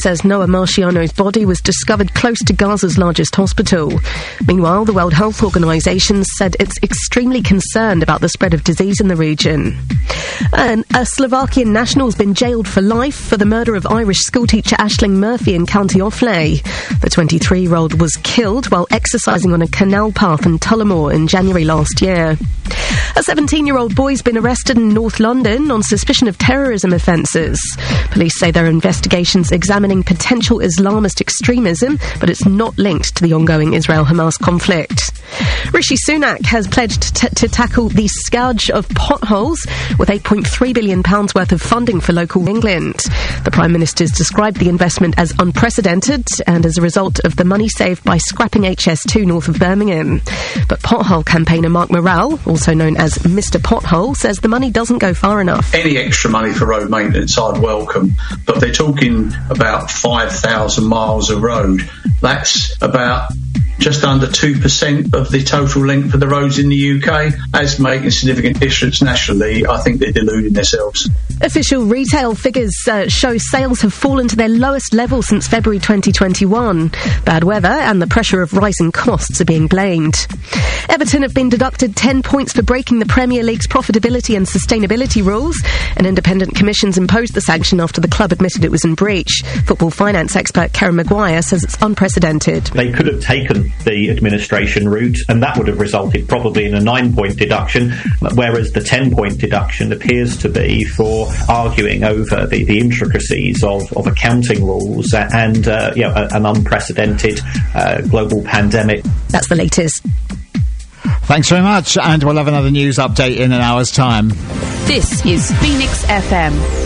says Noah Marciano's body was discovered close to Gaza's largest hospital. Meanwhile, the World Health Organization said it's extremely concerned about the spread of disease in the region. And a Slovakian national has been jailed for life for the murder of Irish schoolteacher Aisling Murphy in County Offaly. The 23-year-old was killed while exercising on a canal path in Tullamore in January last year. A 17-year-old boy's been arrested in North London on suspicion of terrorism offences. Police say their investigations examining potential Islamist extremism, but it's not linked to the ongoing Israel-Hamas conflict. Rishi Sunak has pledged to tackle the scourge of potholes with £8.3 billion worth of funding for local England. The Prime Minister's described the investment as unprecedented and as a result of the money saved by scrapping HS2 north of Birmingham. But pothole campaigner Mark Morrell, also known as Mr. Pothole, says the money doesn't go far enough. Any extra money for road maintenance I'd welcome, but they're talking about 5,000 miles of road. That's about just under 2% of the total length of the roads in the UK. As making significant difference nationally, I think they're deluding themselves. Official retail figures show sales have fallen to their lowest level since February 2021. Bad weather and the pressure of rising costs are being blamed. Everton have been deducted 10 points for breaking the Premier League's profitability and sustainability rules. An independent commission's imposed the sanction after the club admitted it was in breach. Football finance expert Karen Maguire says it's unprecedented. They could have taken the administration route, and that would have resulted probably in a 9-point deduction, whereas the 10-point deduction appears to be for arguing over the intricacies of accounting rules and an unprecedented global pandemic. That's the latest. Thanks very much, and we'll have another news update in an hour's time. This is Phoenix FM.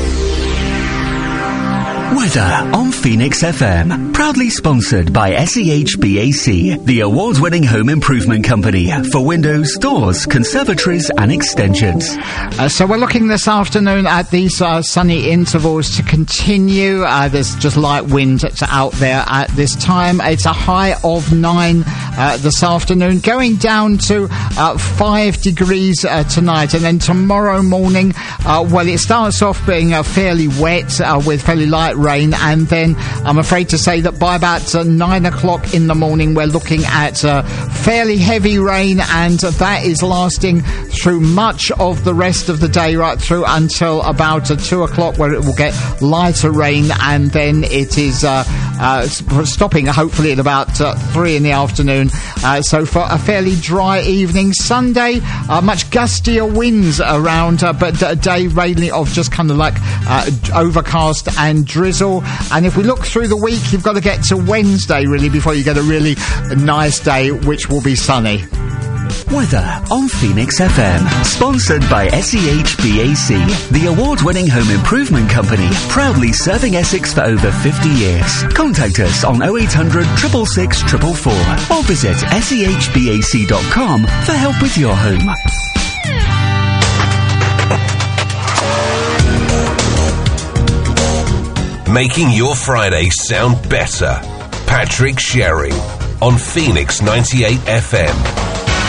Weather on Phoenix FM. Proudly sponsored by SEHBAC, the award-winning home improvement company for windows, doors, conservatories and extensions. So we're looking this afternoon at these sunny intervals to continue. There's just light wind out there at this time. It's a high of 9 this afternoon, going down to 5 degrees tonight. And then tomorrow morning, it starts off being fairly wet with fairly light rain, and then I'm afraid to say that by about 9 o'clock in the morning we're looking at fairly heavy rain, and that is lasting through much of the rest of the day, right through until about 2 o'clock, where it will get lighter rain, and then it is stopping hopefully at about 3 in the afternoon. So for a fairly dry evening. Sunday, much gustier winds around, but a day mainly of just kind of like overcast and drizzle. And if we look through the week, you've got to get to Wednesday really before you get a really nice day, which will be sunny. Weather on Phoenix FM. Sponsored by SEHBAC, the award-winning home improvement company, proudly serving Essex for over 50 years. Contact us on 0800 666 444 or visit sehbac.com for help with your home. Making your Friday sound better. Patrick Sherry on Phoenix 98 FM.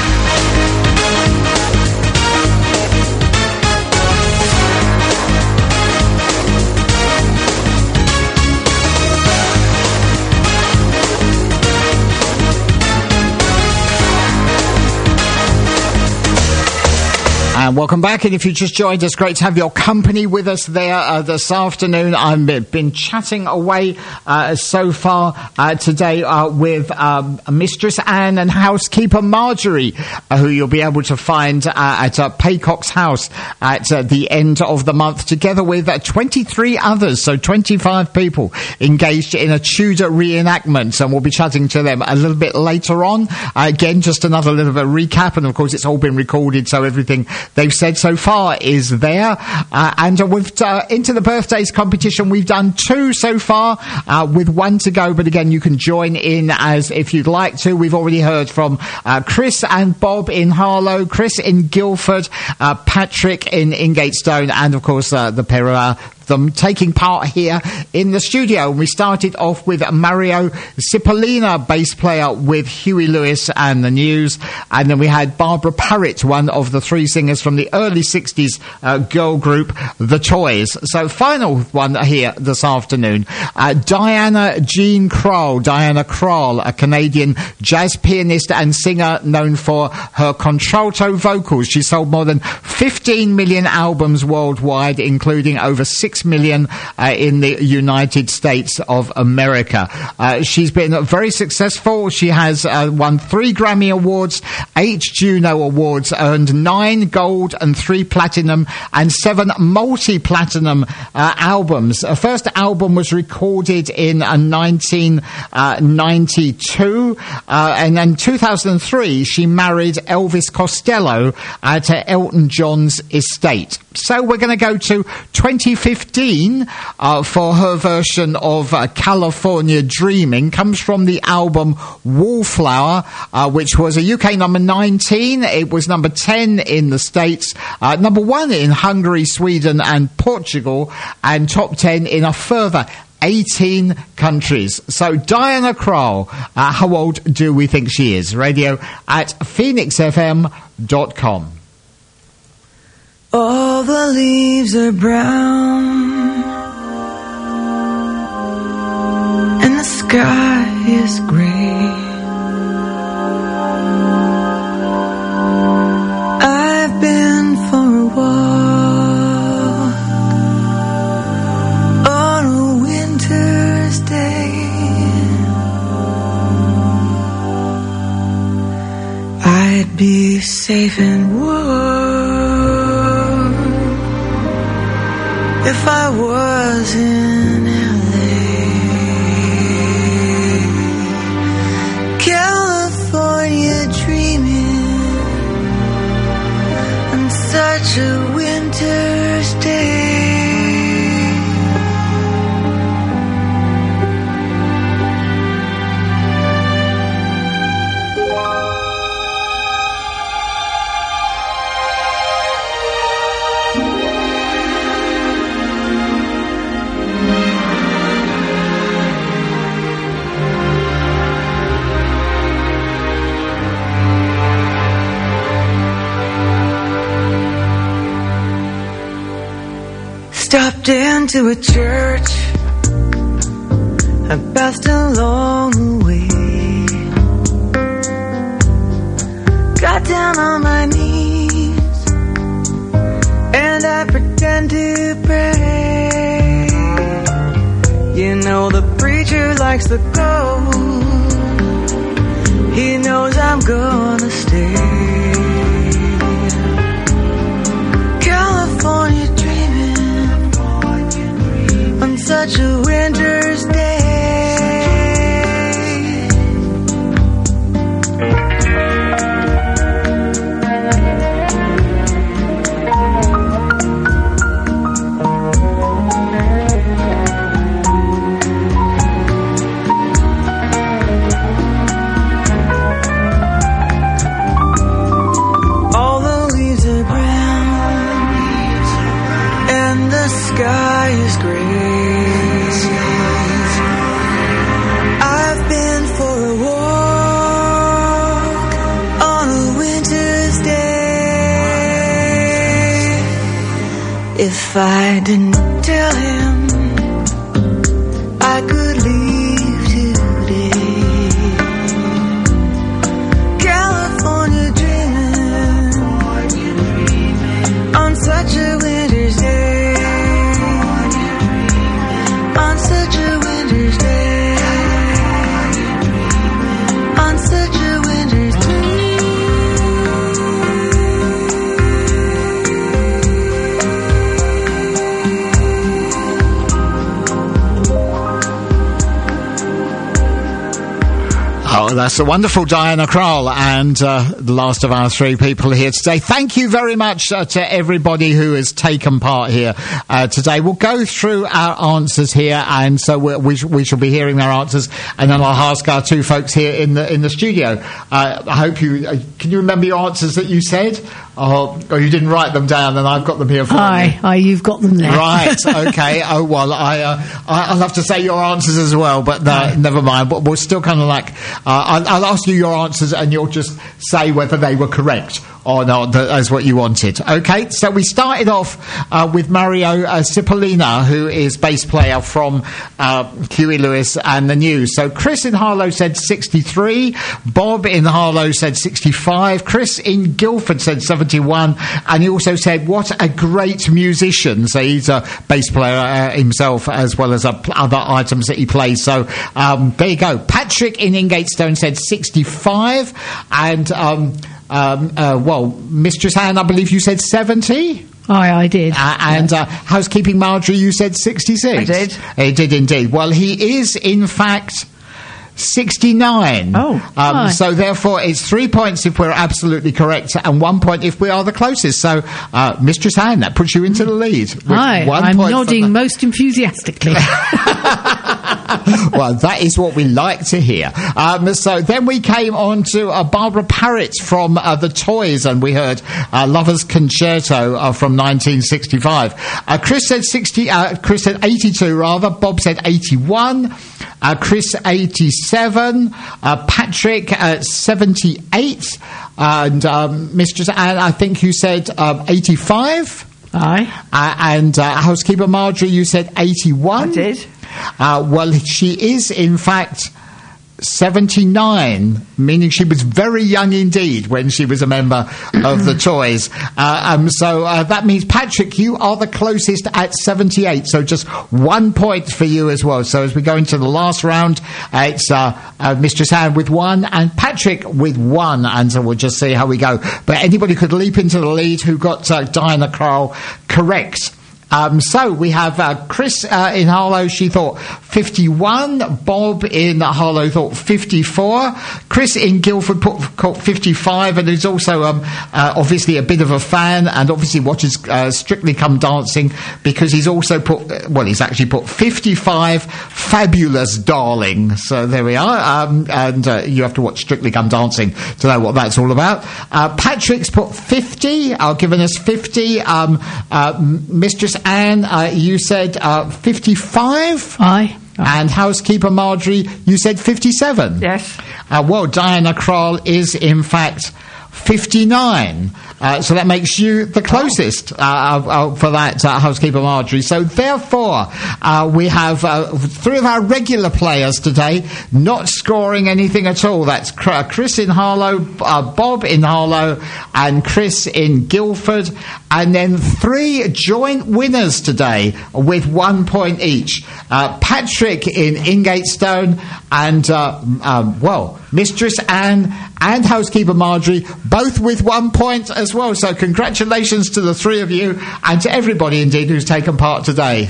And welcome back, and if you just joined us, great to have your company with us there this afternoon. I've been chatting away so far today with Mistress Anne and housekeeper Marjorie, who you'll be able to find at Paycock's house at the end of the month, together with 23 others, so 25 people engaged in a Tudor reenactment, and we'll be chatting to them a little bit later on. Again, just another little bit of recap, and of course it's all been recorded, so everything they've said so far is there. And we've into the birthdays competition, we've done 2 so far, with 1 to go. But again, you can join in as if you'd like to. We've already heard from Chris and Bob in Harlow, Chris in Guildford, Patrick in Ingatestone, and of course the them taking part here in the studio. And we started off with Mario Cipollina, bass player with Huey Lewis and the News. And then we had Barbara Parrott, one of the three singers from the early 60s girl group The Toys. So final one here this afternoon, Diana Jean Krall. Diana Krall, a Canadian jazz pianist and singer known for her contralto vocals. She sold more than 15 million albums worldwide, including over 6 million in the United States of America. She's been very successful. She has won 3 Grammy Awards, 8 Juno Awards, earned 9 gold and 3 platinum and 7 multi-platinum albums. Her first album was recorded in 1992, and in 2003 she married Elvis Costello to Elton John's estate. So we're going to go to 2015 for her version of California Dreaming. Comes from the album Wallflower, which was a UK number 19. It was number 10 in the States, number 1 in Hungary, Sweden and Portugal, and top 10 in a further 18 countries. So Diana Krall, how old do we think she is? Radio at phoenixfm.com. All the leaves are brown and the sky is gray. I've been for a walk on a winter's day. I'd be safe and warm if I was in LA. California dreaming on such a winter's day. Stopped into a church, I passed along the way, got down on my knees, and I pretend to pray. You know the preacher likes the gold, he knows I'm gonna stay. California on such a winter's day. All the leaves are brown and the sky is gray. If I didn't tell him I could leave today. California dreaming on such a winter's day. On such a winter's day. On such a winter's day. Oh, that's the wonderful Diana Krall, and the last of our 3 people here today. Thank you very much to everybody who has taken part here today. We'll go through our answers here, and so we shall be hearing their answers, and then I'll ask our 2 folks here in the studio. I hope you can you remember your answers that you said? Oh, you didn't write them down, and I've got them here for you. Aye, you've got them there. Right, okay. Oh, well, I'll have to say your answers as well, but never mind. But we're still kind of like, I'll ask you your answers, and you'll just say whether they were correct or not, as what you wanted. Okay, so we started off with Mario Cipollina, who is bass player from Huey Lewis and the News. So Chris in Harlow said 63, Bob in Harlow said 65, Chris in Guildford said 71, and he also said, what a great musician. So he's a bass player himself, as well as other items that he plays. So there you go. Patrick in Ingatestone said 65, and Mistress Anne, I believe you said 70? I did. And Housekeeping Marjorie, you said 66? I did. He did indeed. Well, he is, in fact, 69. So therefore it's 3 points if we're absolutely correct and 1 point if we are the closest. So Mistress Anne, that puts you into the lead. I'm nodding most enthusiastically. Well, that is what we like to hear. So then we came on to Barbara Parrott from The Toys, and we heard Lover's Concerto from 1965. Chris said 82 rather. Bob said 81. Chris 87, Patrick 78, and Mistress Anne, I think you said 85. Aye. And Housekeeper Marjorie, you said 81. I did. Well, she is, in fact, 79, meaning she was very young indeed when she was a member of The Toys. So that means, Patrick, you are the closest at 78, so just 1 point for you as well. So as we go into the last round, it's Mistress Anne with 1 and Patrick with 1, and so we'll just see how we go. But anybody could leap into the lead who got Diana Krall correct. So we have Chris in Harlow, she thought 51. Bob in Harlow thought 54. Chris in Guildford caught 55, and is also obviously a bit of a fan, and obviously watches Strictly Come Dancing, because he's also he's actually put 55 fabulous darling. So there we are. And you have to watch Strictly Come Dancing to know what that's all about. Patrick's put 50, given us 50. Mistress Anne, you said 55? Aye. And Housekeeper Marjorie, you said 57? Yes. Well, Diana Krall is, in fact, 59. So that makes you the closest for that, Housekeeper Marjorie. So therefore, we have 3 of our regular players today not scoring anything at all. That's Chris in Harlow, Bob in Harlow, and Chris in Guildford. And then 3 joint winners today with 1 point each. Patrick in Ingatestone and, Mistress Anne and Housekeeper Marjorie, both with 1 point as well. So congratulations to the 3 of you, and to everybody indeed who's taken part today.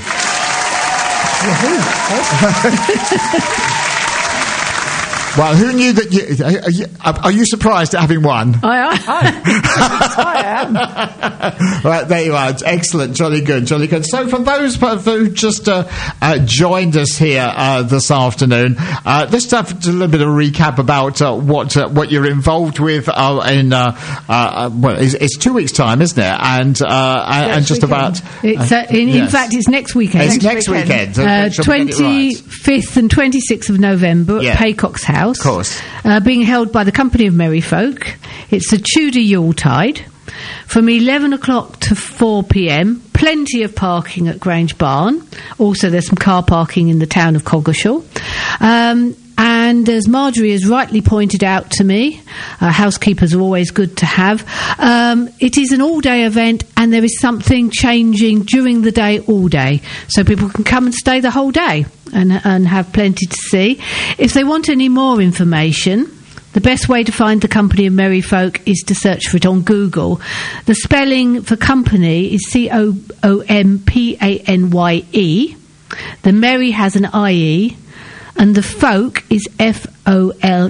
Well, who knew that are you surprised at having won? I am. Right, there you are. Excellent. Jolly good. So for those who just joined us here this afternoon, let's have a little bit of a recap about what you're involved with it's 2 weeks' time, isn't it? And just about... In fact, it's next weekend. It's next weekend. 25th and 26th of November at Paycock's House. Of course. Being held by the Company of Merry Folk. It's a Tudor Yuletide from 11 o'clock to 4 p.m. Plenty of parking at Grange Barn. Also, there's some car parking in the town of Coggeshall. And as Marjorie has rightly pointed out to me, housekeepers are always good to have. It is an all-day event, and there is something changing during the day all day. So people can come and stay the whole day and have plenty to see. If they want any more information, the best way to find the Company of Merry Folk is to search for it on Google. The spelling for company is COMPANYE. The Merry has an IE. And the Folk is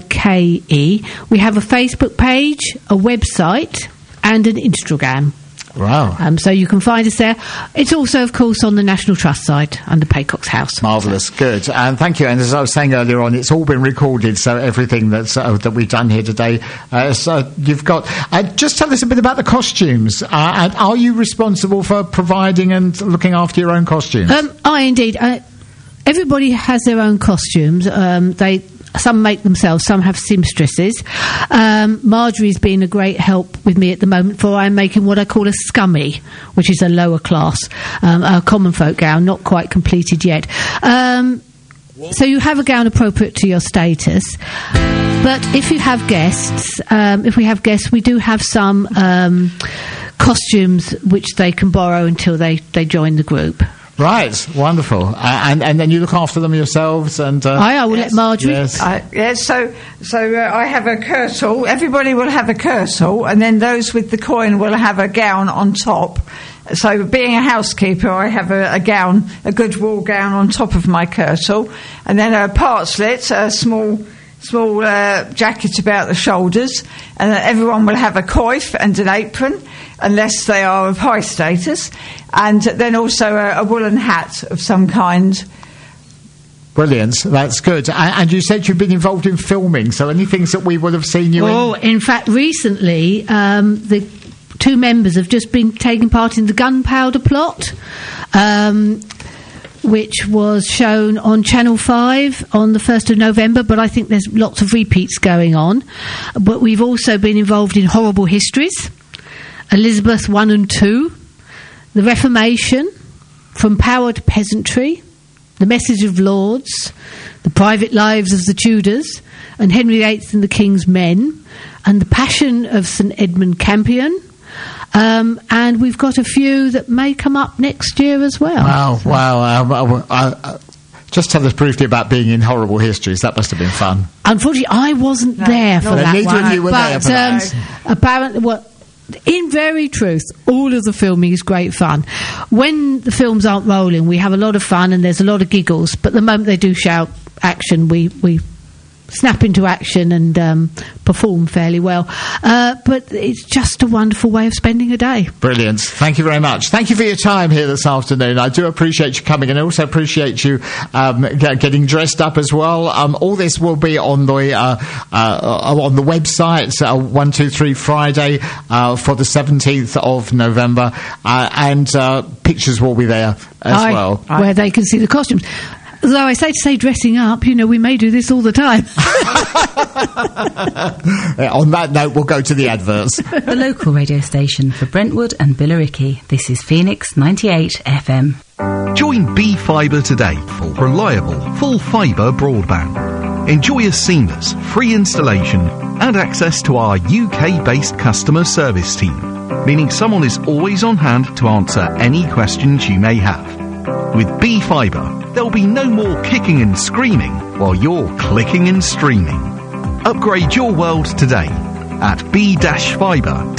FOLKE. We have a Facebook page, a website, and an Instagram. Wow. So you can find us there. It's also, of course, on the National Trust site under Paycock's House. Marvellous, good. And thank you. And as I was saying earlier on, it's all been recorded, so everything that we've done here today. So you've got... just tell us a bit about the costumes. And are you responsible for providing and looking after your own costumes? Indeed. Everybody has their own costumes. Some make themselves, some have seamstresses. Marjorie's been a great help with me at the moment, for I'm making what I call a scummy, which is a lower class, a common folk gown, not quite completed yet. So you have a gown appropriate to your status. But if you have guests, we do have some costumes which they can borrow until they join the group. Right, wonderful. And then you look after them yourselves, and I will let Marjorie. Yes. So I have a kirtle. Everybody will have a kirtle, and then those with the coin will have a gown on top. So, being a housekeeper, I have a gown, a good wool gown on top of my kirtle, and then a partslet, a small jacket about the shoulders, and everyone will have a coif and an apron, unless they are of high status, and then also a woolen hat of some kind. Brilliant, that's good. And you said you've been involved in filming, so any things that we would have seen you in? Oh, in fact, recently, the two members have just been taking part in the Gunpowder Plot, which was shown on Channel 5 on the 1st of November, but I think there's lots of repeats going on. But we've also been involved in Horrible Histories, Elizabeth I and II, The Reformation, From Power to Peasantry, The Message of Lords, The Private Lives of the Tudors, and Henry VIII and the King's Men, and The Passion of St Edmund Campion. And we've got a few that may come up next year as well. Wow. Just tell us briefly about being in Horrible Histories. That must have been fun. Unfortunately, I wasn't there for that neither one. of you were there for that. Apparently, in very truth, all of the filming is great fun. When the films aren't rolling, we have a lot of fun and there's a lot of giggles. But the moment they do shout action, we snap into action and perform fairly well. But it's just a wonderful way of spending a day. Brilliant. Thank you very much. Thank you for your time here this afternoon. I do appreciate you coming, and I also appreciate you getting dressed up as well. All this will be on the website, 123 Friday for the 17th of November, and pictures will be there as well. Where they can see the costumes. Though I say dressing up, we may do this all the time. On that note, we'll go to the adverts. The local radio station for Brentwood and Billericay. This is Phoenix 98 FM. Join B-Fibre today for reliable, full-fibre broadband. Enjoy a seamless, free installation and access to our UK-based customer service team, meaning someone is always on hand to answer any questions you may have. With B-Fibre, there'll be no more kicking and screaming while you're clicking and streaming. Upgrade your world today at b-fibre.co.uk.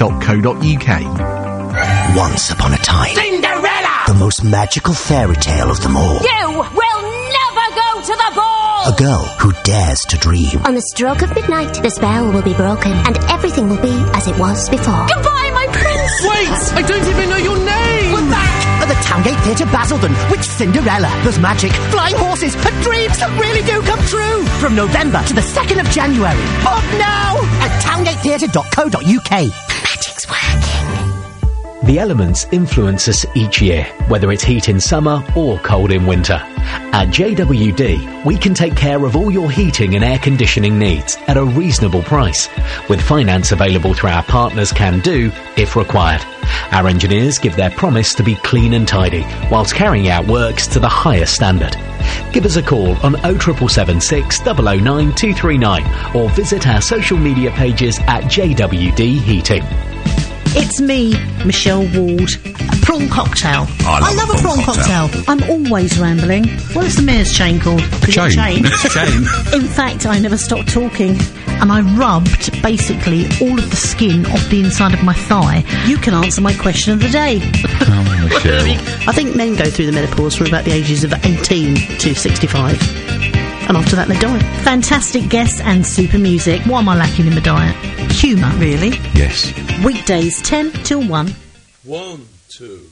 Once upon a time, Cinderella! The most magical fairy tale of them all. You will never go to the ball! A girl who dares to dream. On the stroke of midnight, the spell will be broken and everything will be as it was before. Goodbye, my prince! Wait! I don't even know your name! We're back! At the Towngate Theatre Basildon with Cinderella. There's magic, flying horses, and dreams that really do come true. From November to the 2nd of January. Book now at towngatetheatre.co.uk. Magic's working. The elements influence us each year, whether it's heat in summer or cold in winter. At JWD, we can take care of all your heating and air conditioning needs at a reasonable price, with finance available through our partners Can Do if required. Our engineers give their promise to be clean and tidy, whilst carrying out works to the highest standard. Give us a call on 07776 009 239 or visit our social media pages at JWD Heating. It's me, Michelle Ward. A prawn cocktail. I love a prawn cocktail. I'm always rambling. What is the mayor's chain called? Chain. It's a chain. In fact, I never stopped talking. And I rubbed, basically, all of the skin off the inside of my thigh. You can answer my question of the day. Oh, Michelle. I think men go through the menopause from about the ages of 18 to 65. And after that they die. Fantastic guests and super music. What am I lacking in the diet? Humour, really. Yes. Weekdays 10 till 1. 1, 2.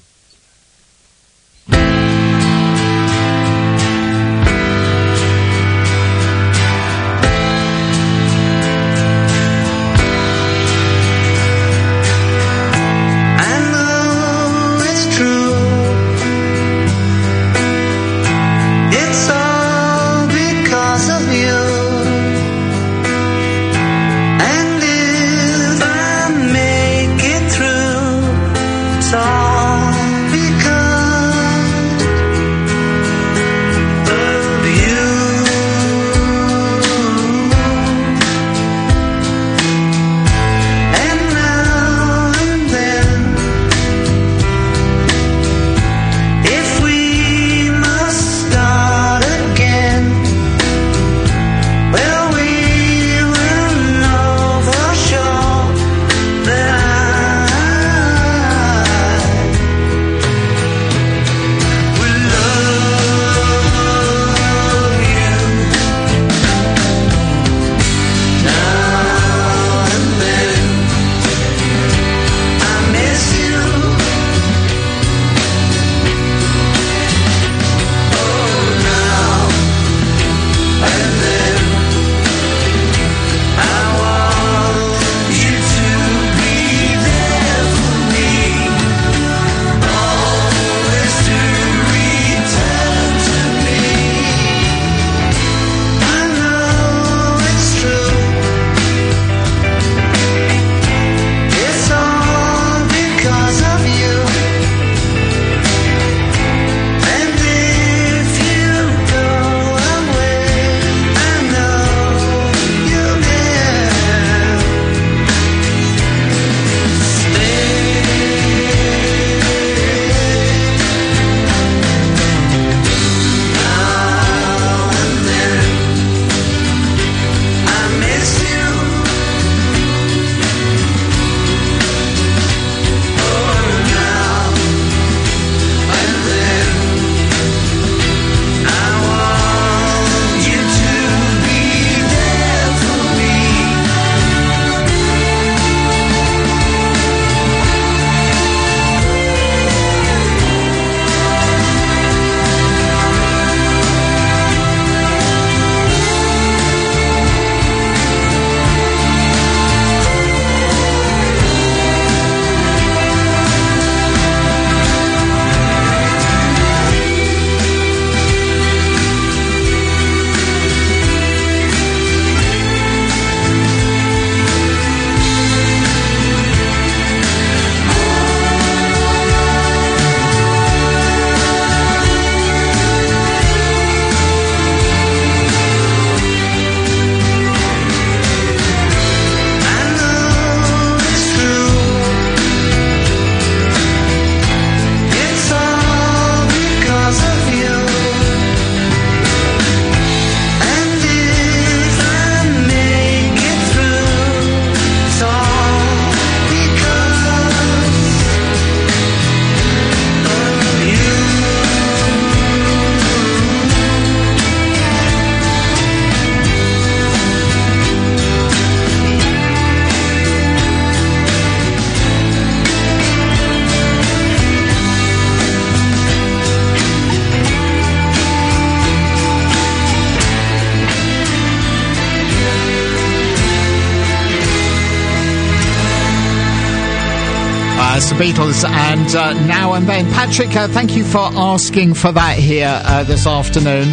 The Beatles and Now and Then. Patrick, thank you for asking for that here this afternoon.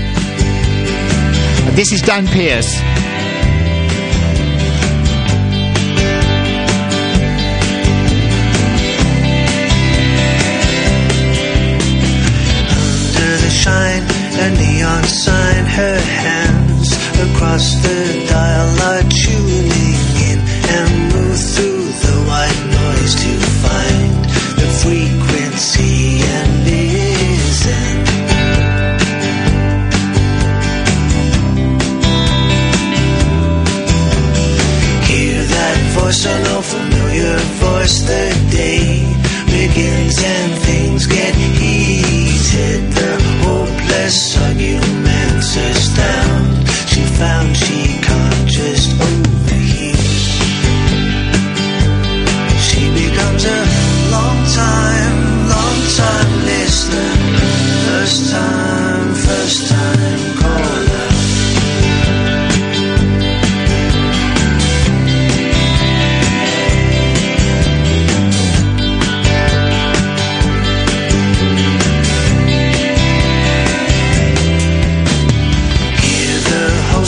This is Dan Pearce. Under the shine, a neon sign, her hands across the dial are tuning in and move through the white noise to find the frequency and listen. Hear that voice, an old familiar voice. The day begins and things get heated. The hopeless arguments astound. She found she can't just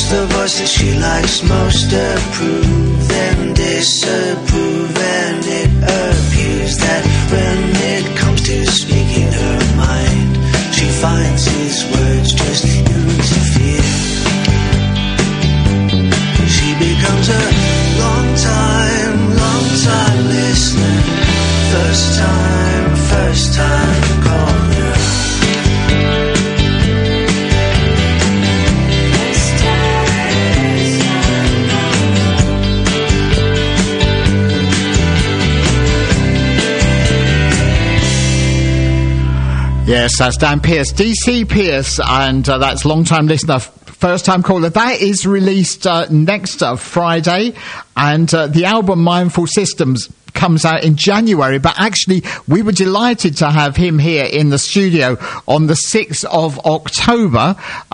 the voice that she likes most approve and disapprove, and it appears that when it comes to speaking her mind, she finds his words just interfere. She becomes a long time listener, first time caller. Yes, that's Dan Pearce, DC Pearce, and that's long-time listener, first-time caller. That is released next Friday, and the album Mindful Systems comes out in January, but actually we were delighted to have him here in the studio on the 6th of October,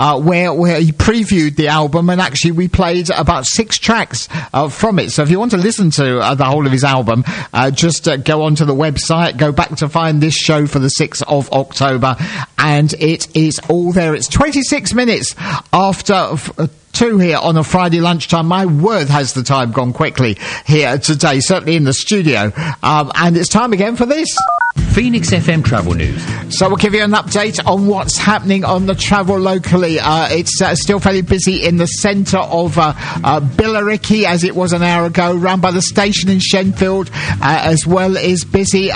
where he previewed the album, and actually we played about 6 tracks from it. So if you want to listen to the whole of his album, just go onto the website, go back to find this show for the 6th of October, and it is all there. It's 26 minutes after 2 here on a Friday lunchtime. My word, has the time gone quickly here today, certainly in the studio. And it's time again for this. Phoenix FM Travel News. So we'll give you an update on what's happening on the travel locally. It's still fairly busy in the centre of Billericay, as it was an hour ago, round by the station in Shenfield, as well as busy.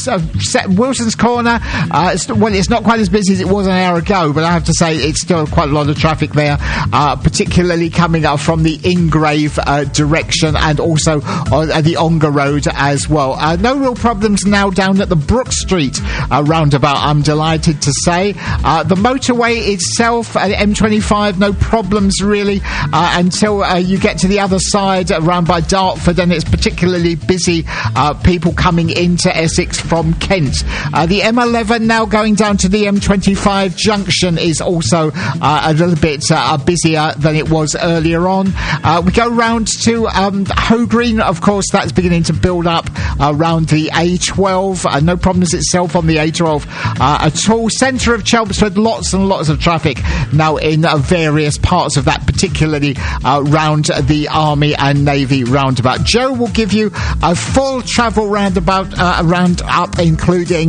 Wilson's Corner, it's not quite as busy as it was an hour ago, but I have to say it's still quite a lot of traffic there, particularly coming up from the Ingrave direction, and also the Ongar Road as well. No real problems now down at the Brook Street roundabout, I'm delighted to say. The motorway itself, M25, no problems really until you get to the other side around by Dartford, and it's particularly busy, people coming into Essex from Kent. The M11 now going down to the M25 junction is also a little bit busier than it was earlier on. We go round to Hoe Green, of course, that's beginning to build up around the A12. No problems itself on the A12 at all. Centre of Chelmsford, lots and lots of traffic now in various parts of that, particularly round the Army and Navy roundabout. Joe will give you a full travel roundabout roundup, including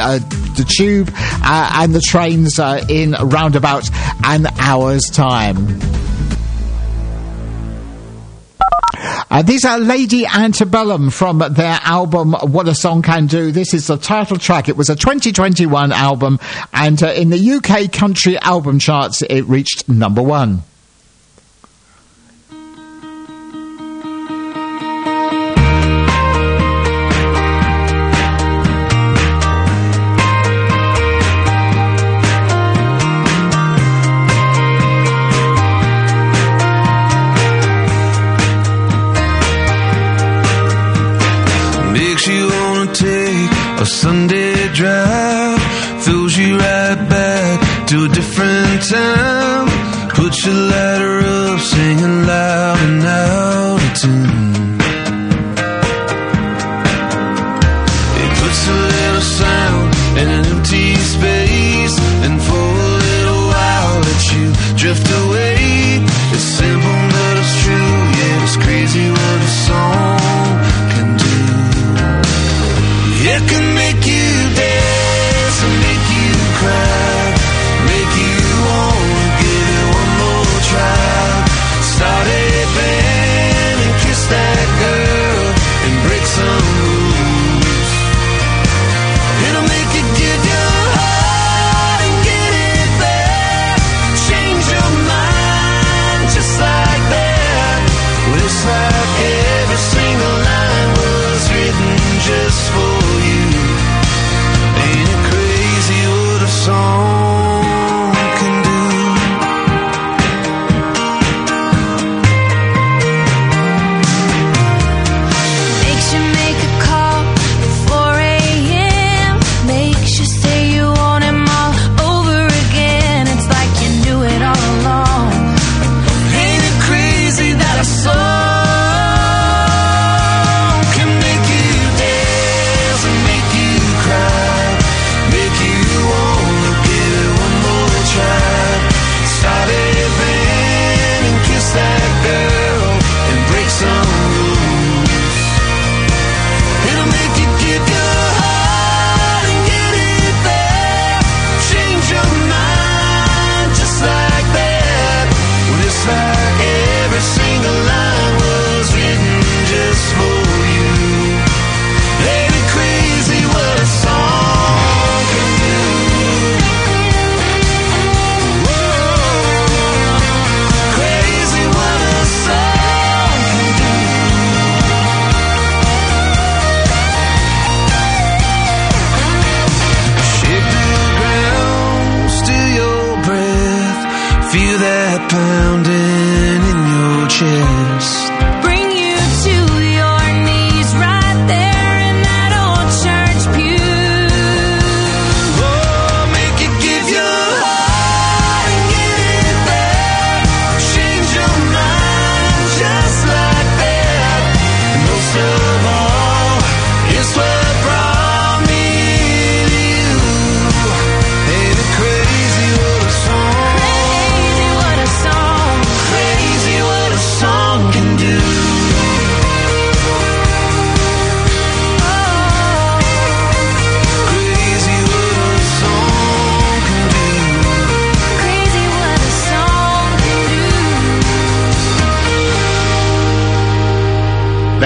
the tube and the trains in roundabout an hour's time. These are Lady Antebellum from their album What a Song Can Do. This is the title track. It was a 2021 album, and in the UK country album charts it reached number 1. A Sunday drive throws you right back to a different time. Put your ladder up, singing loud and out of tune. It puts a little sound in an empty space, and for a little while lets you drift away. It's simple but it's true, yeah, it's crazy what a song can do. It can make you dance and make you cry, make you wanna give it one more try. Start a band and kiss that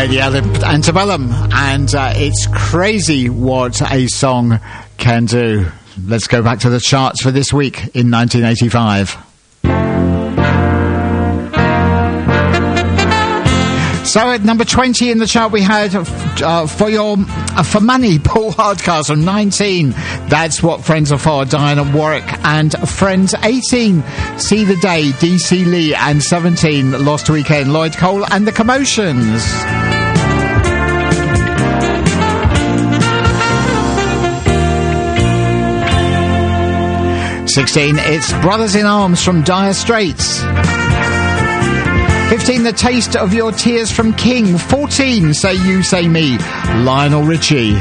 Lady Antebellum, and it's crazy what a song can do. Let's go back to the charts for this week in 1985. So at number 20 in the chart we had For Money, Paul Hardcastle, 19. That's What Friends Are For, Diana Warwick, and Friends, 18. See the Day, DC Lee, and 17. Lost Weekend, Lloyd Cole and the Commotions. 16, it's Brothers in Arms from Dire Straits. 15, The Taste of Your Tears from King. 14, Say You, Say Me, Lionel Richie.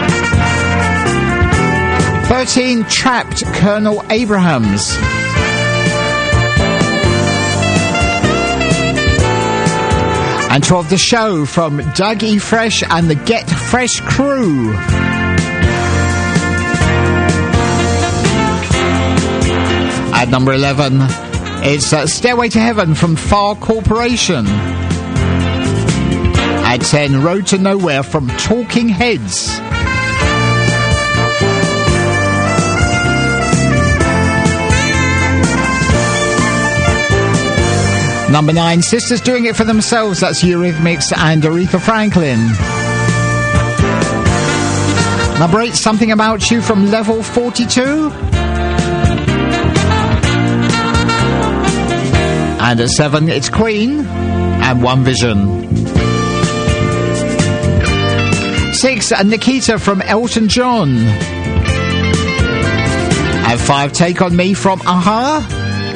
13, Trapped, Colonel Abrahams. And 12, The Show from Dougie Fresh and the Get Fresh crew. At number 11, it's Stairway to Heaven from Far Corporation. At 10, Road to Nowhere from Talking Heads. Number 9, Sisters Doing It For Themselves. That's Eurythmics and Aretha Franklin. Number 8, Something About You from Level 42. And at 7, it's Queen and One Vision. 6, Nikita from Elton John. At 5, Take On Me from A-ha.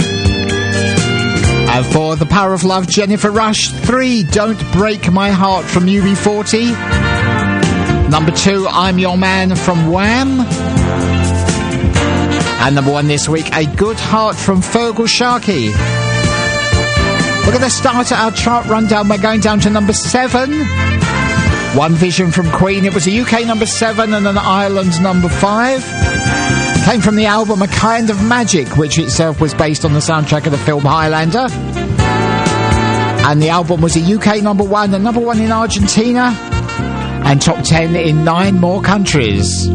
At 4, The Power of Love, Jennifer Rush. 3, Don't Break My Heart from UB40. Number 2, I'm Your Man from Wham. And number 1 this week, A Good Heart from Feargal Sharkey. We're going to start at our chart rundown by going down to number 7. One Vision from Queen. It was a UK number 7 and an Ireland number 5. Came from the album A Kind of Magic, which itself was based on the soundtrack of the film Highlander. And the album was a UK number 1 and number 1 in Argentina. And top 10 in 9 more countries.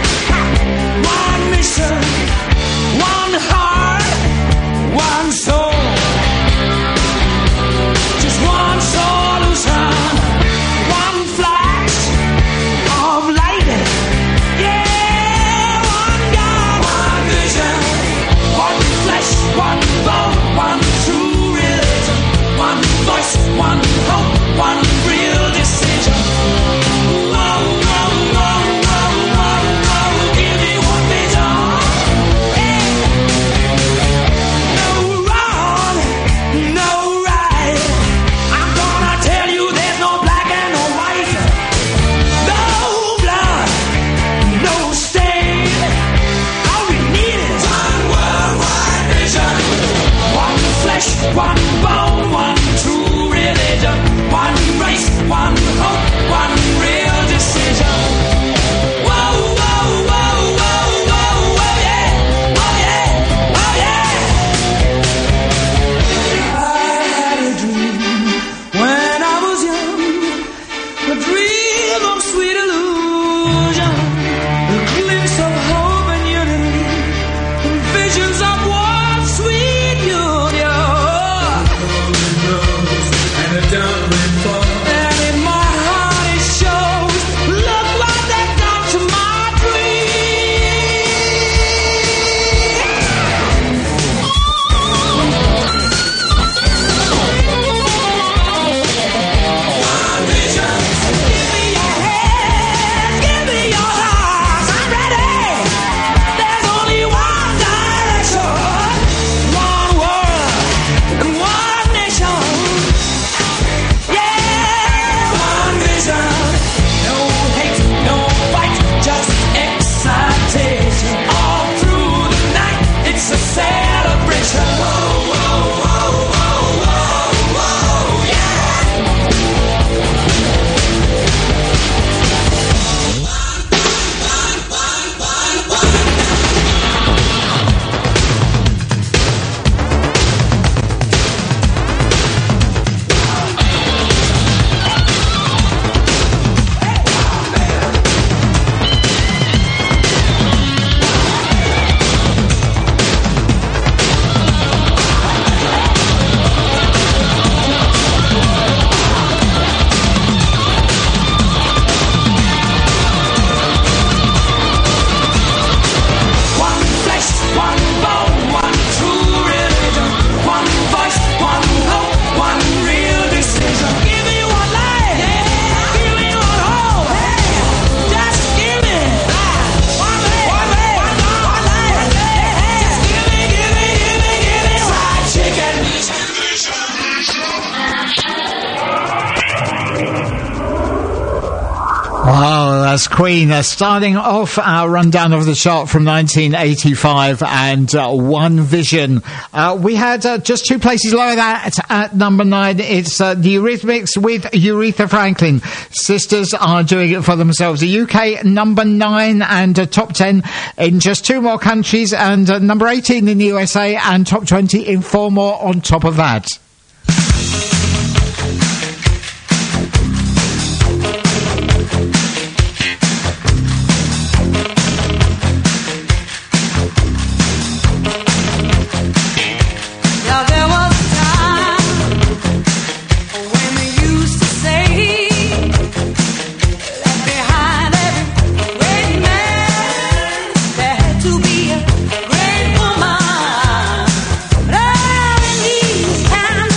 So That's Queen, starting off our rundown of the chart from 1985 and One Vision. We had just 2 places lower that at number 9. It's the Eurythmics with Aretha Franklin. Sisters are doing it for themselves. The UK number 9 and top 10 in just 2 more countries, and number 18 in the USA and top 20 in 4 more on top of that. Time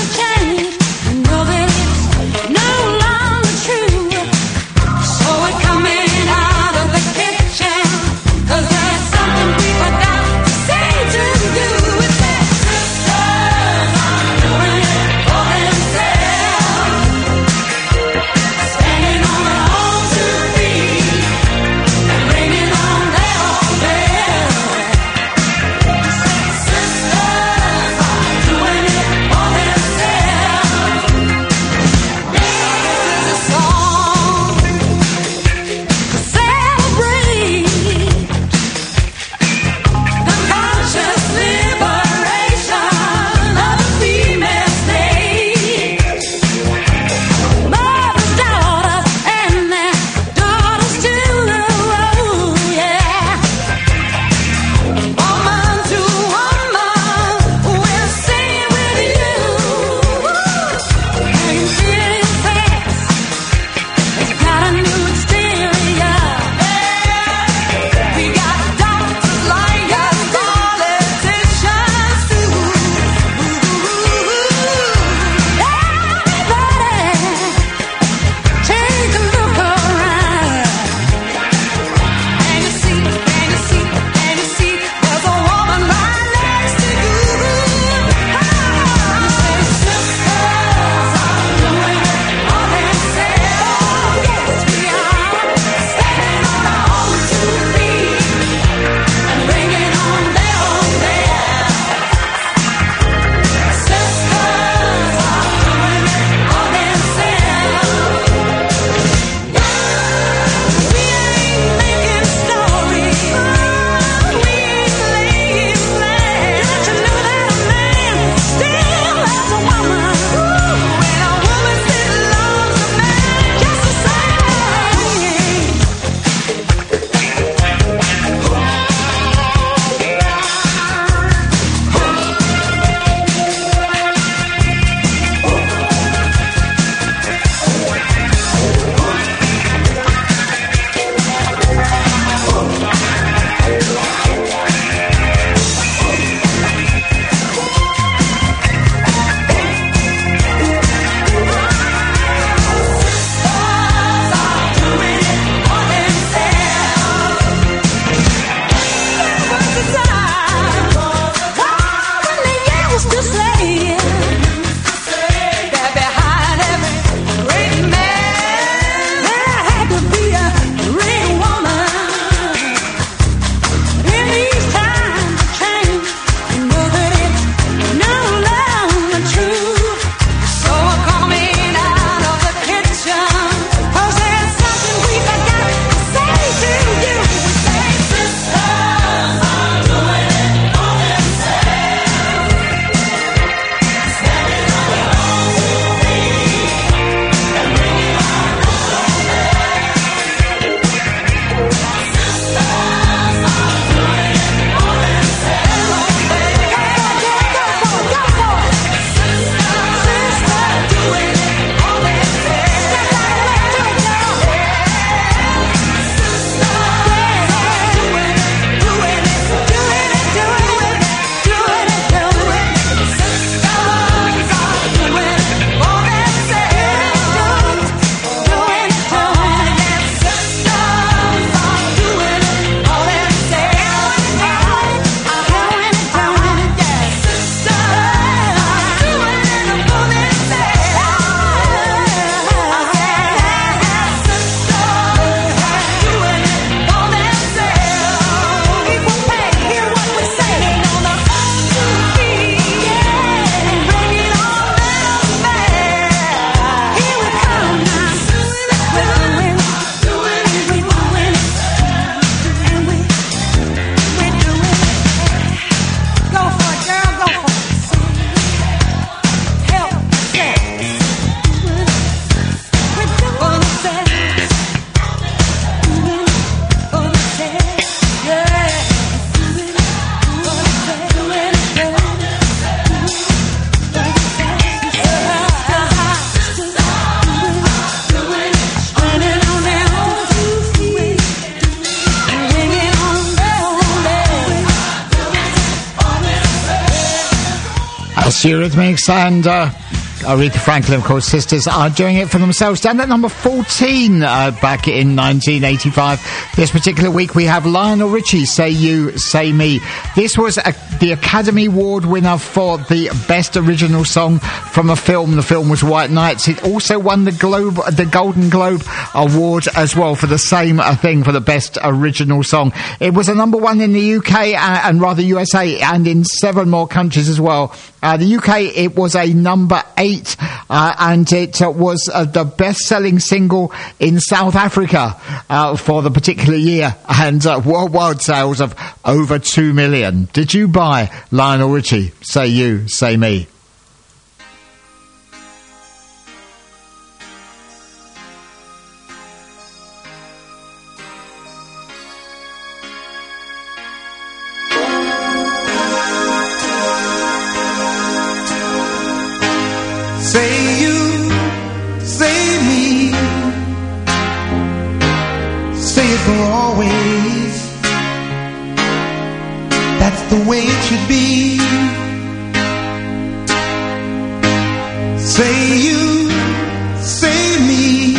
Eurythmics and Aretha Franklin, of course, sisters are doing it for themselves. Down at number 14 back in 1985. This particular week we have Lionel Richie, Say You, Say Me. This was the Academy Award winner for the Best Original Song from a film. The film was White Nights. It also won the Golden Globe Award as well for the same thing, for the Best Original Song. It was a number one in the UK and rather USA and in 7 more countries as well. The UK, it was a number 8, and it was the best-selling single in South Africa for the particular year, and worldwide sales of over 2 million. Did you buy Lionel Richie, Say You, Say Me? Say you, say me, say it for always. That's the way it should be. Say you, say me,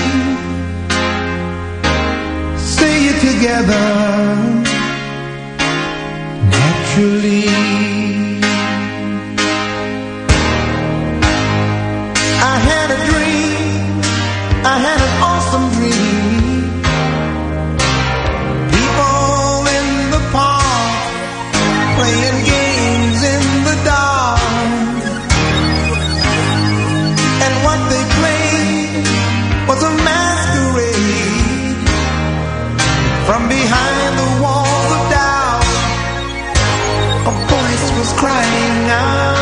say it together, naturally. I had an awesome dream. People in the park playing games in the dark. And what they played was a masquerade. From behind the walls of doubt, a voice was crying out.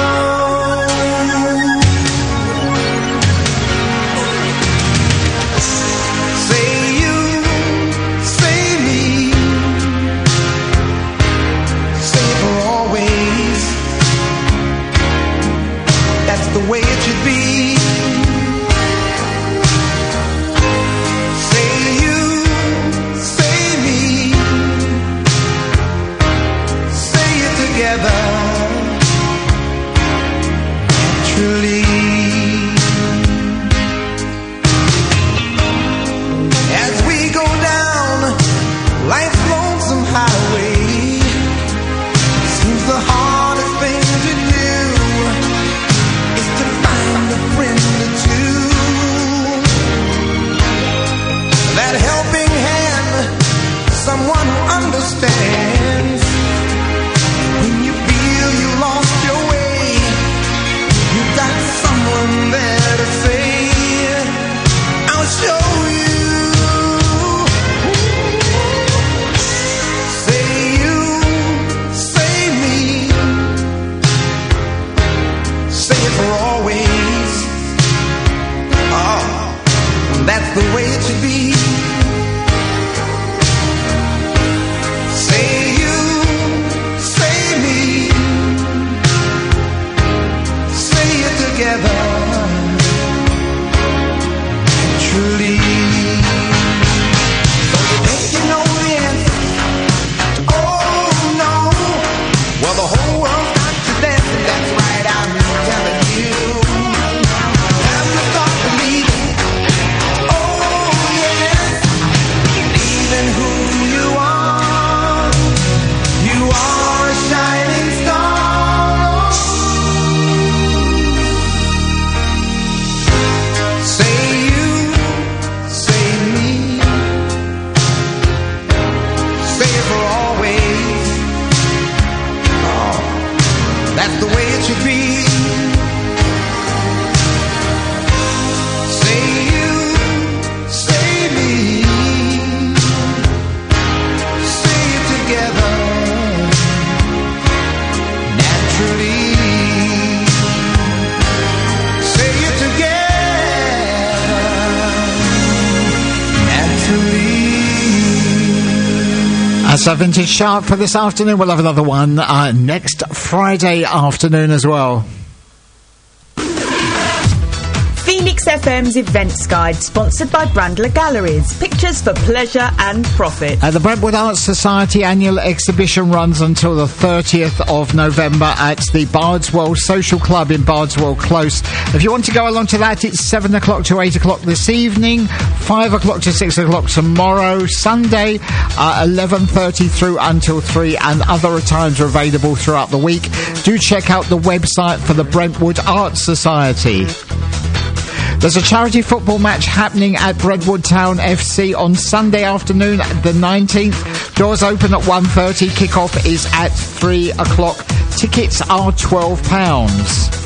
The way it should be. Say you, say me, say it together, naturally. As we go down life's lonesome highway, seems the hardest thing to do. That helping hand, someone who understands. When you feel you lost your way, you got someone there to say, I'll show you. Say you, say me, say it for always. Oh, that's the way it should be. Say you, say me, say it together, naturally. So you think you know the answer? Oh no. Well, the whole world's got you dancing. That's right, I'm telling you. Have to start believing. Who you are a shining star. Say you, say me, say it for always. Oh, that's the way it should be. Say you, say me, together, naturally. Say it together, naturally. That's our vintage chart for this afternoon. We'll have another one next Friday afternoon as well. Phoenix FM's Events Guide, sponsored by Brandler Galleries. Pictures for pleasure and profit. The Brentwood Arts Society annual exhibition runs until the 30th of November at the Bardswell Social Club in Bardswell Close. If you want to go along to that, it's 7 o'clock to 8 o'clock this evening, 5 o'clock to 6 o'clock tomorrow, Sunday, 11:30 through until 3, and other times are available throughout the week. Do check out the website for the Brentwood Arts Society. There's a charity football match happening at Brentwood Town FC on Sunday afternoon, the 19th. Doors open at 1:30. Kick-off is at 3 o'clock. Tickets are £12.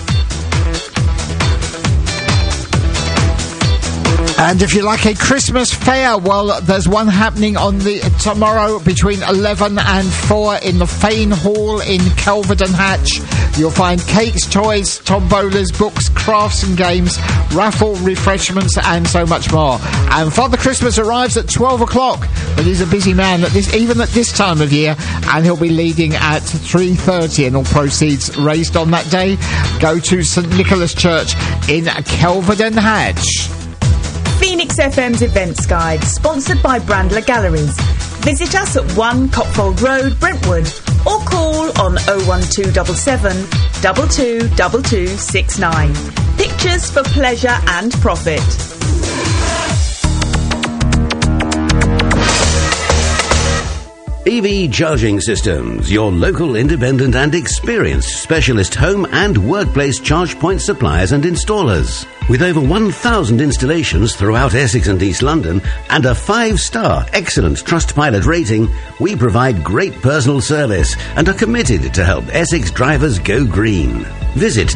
And if you like a Christmas fair, well, there's one happening on tomorrow between 11 and 4 in the Fane Hall in Kelvedon Hatch. You'll find cakes, toys, tombolas, books, crafts and games, raffle, refreshments and so much more. And Father Christmas arrives at 12 o'clock, but he's a busy man even at this time of year, and he'll be leading at 3:30, and all proceeds raised on that day go to St Nicholas Church in Kelvedon Hatch. Phoenix FM's Events Guide, sponsored by Brandler Galleries. Visit us at 1 Copfold Road, Brentwood, or call on 01277 222269. Pictures for pleasure and profit. EV Charging Systems, your local independent and experienced specialist home and workplace charge point suppliers and installers. With over 1,000 installations throughout Essex and East London and a 5-star excellent Trustpilot rating, we provide great personal service and are committed to help Essex drivers go green. Visit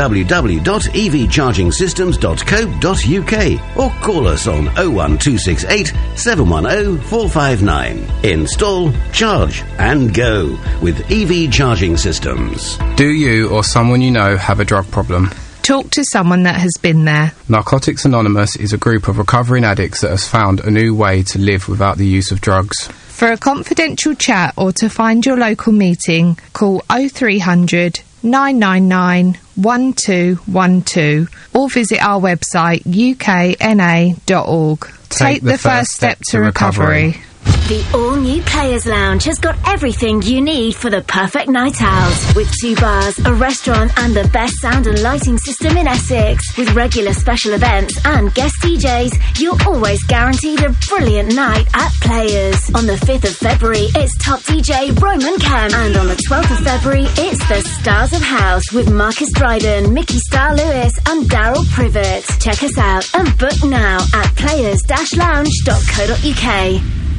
www.evchargingsystems.co.uk or call us on 01268 710 459. Install, charge and go with EV Charging Systems. Do you or someone you know have a drug problem? Talk to someone that has been there. Narcotics Anonymous is a group of recovering addicts that has found a new way to live without the use of drugs. For a confidential chat or to find your local meeting, call 0300 999 1212 or visit our website ukna.org. Take the first step to recovery. The all-new Players Lounge has got everything you need for the perfect night out. With 2 bars, a restaurant and the best sound and lighting system in Essex. With regular special events and guest DJs, you're always guaranteed a brilliant night at Players. On the 5th of February, it's top DJ Roman Kemp. And on the 12th of February, it's the Stars of House with Marcus Dryden, Mickey Starr-Lewis and Daryl Privet. Check us out and book now at players-lounge.co.uk.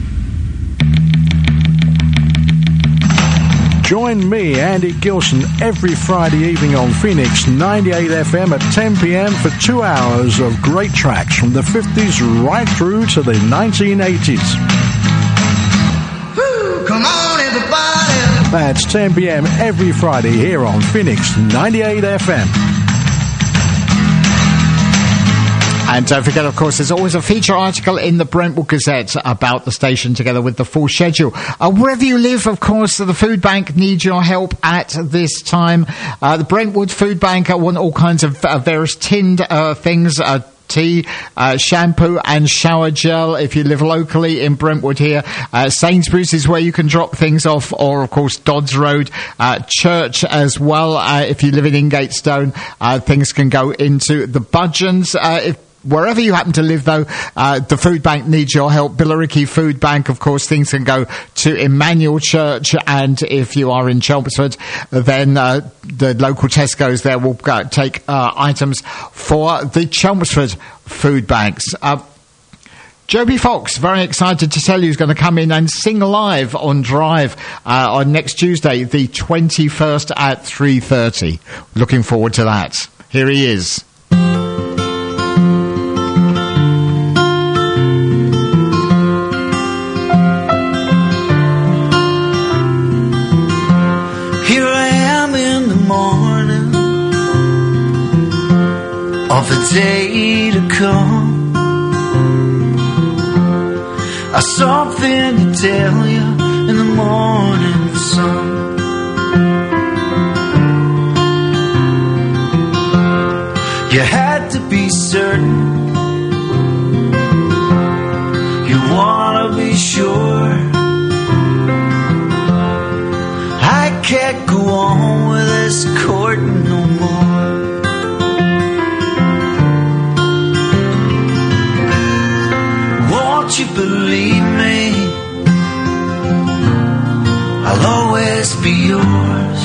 Join me, Andy Gilson, every Friday evening on Phoenix 98 FM at 10 p.m. for 2 hours of great tracks from the 50s right through to the 1980s. Come on, everybody. That's 10 p.m. every Friday here on Phoenix 98 FM. And don't forget, of course, there's always a feature article in the Brentwood Gazette about the station together with the full schedule. Wherever you live, of course, the food bank needs your help at this time. The Brentwood Food Bank want all kinds of various tinned things, tea, shampoo and shower gel if you live locally in Brentwood here. Sainsbury's is where you can drop things off, or of course Dodds Road, Church as well. If you live in Ingatestone, things can go into the Budgeons. Wherever you happen to live, though, the food bank needs your help. Billericay Food Bank, of course, things can go to Emmanuel Church, and if you are in Chelmsford, then the local Tesco's there will take items for the Chelmsford food banks. Joby Fox, very excited to tell you, is going to come in and sing live on Drive on next Tuesday, the 21st at 3:30. Looking forward to that. Here he is. Of a day to come, I've something to tell you in the morning sun. You had to be certain this court no more. Won't you believe me? I'll always be yours.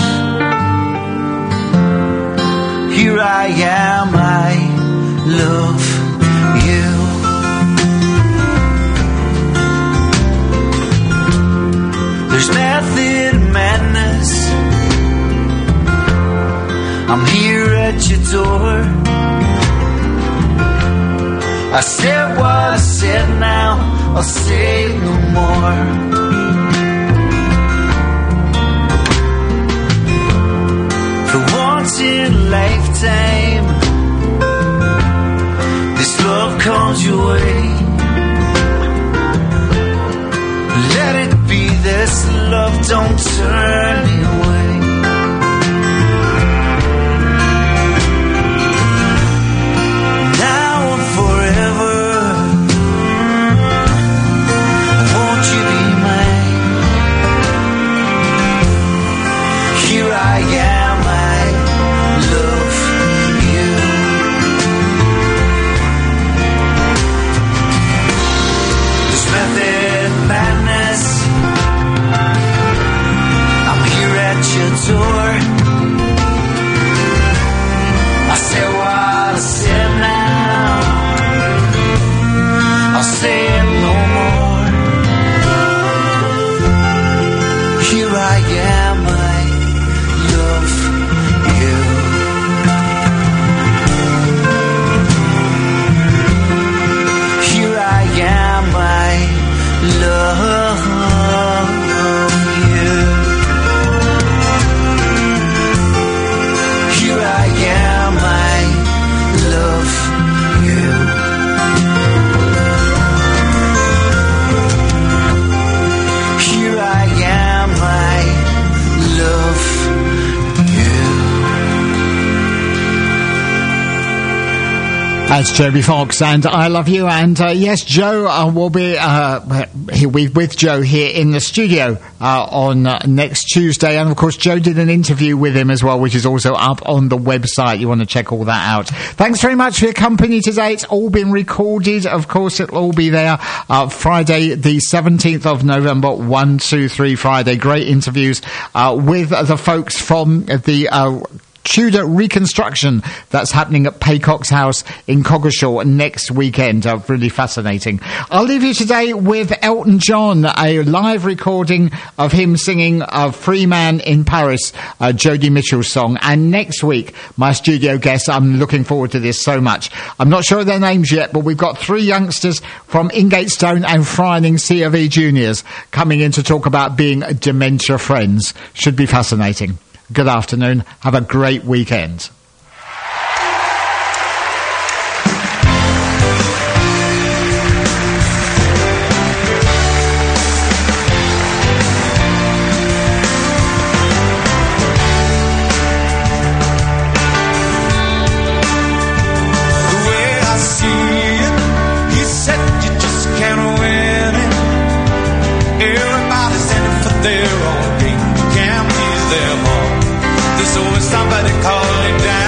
Here I am, I love you. There's method in madness. I'm here at your door. I said what I said, now I'll say no more. For once in a lifetime, this love comes your way. Let it be this love, don't turn me away. Now and forever, won't you be mine? Here I am, I love you. This method madness, I'm here at your door. I say what I said, now I'll say it no more. Here I am, I love you. Here I am, I love you. Here I am, I love you. Here I am, I love you. That's Joby Fox and I Love You. And yes, Joe will be with Joe here in the studio on next Tuesday. And of course, Joe did an interview with him as well, which is also up on the website. You want to check all that out. Thanks very much for your company today. It's all been recorded. Of course, it'll all be there Friday, the 17th of November, 1, 2, 3 Friday. Great interviews with the folks from the Tudor reconstruction that's happening at Paycock's house in Coggeshall next weekend. Really fascinating. I'll leave you today with Elton John, a live recording of him singing Free Man in Paris, Jody Mitchell's song. And next week, my studio guests, I'm looking forward to this so much. I'm not sure of their names yet, but we've got 3 youngsters from Ingatestone and Frining C of E Juniors coming in to talk about being dementia friends. Should be fascinating. Good afternoon. Have a great weekend. Somebody calling down.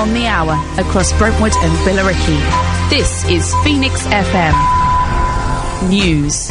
on the hour across Brentwood and Billericay. This is Phoenix FM News.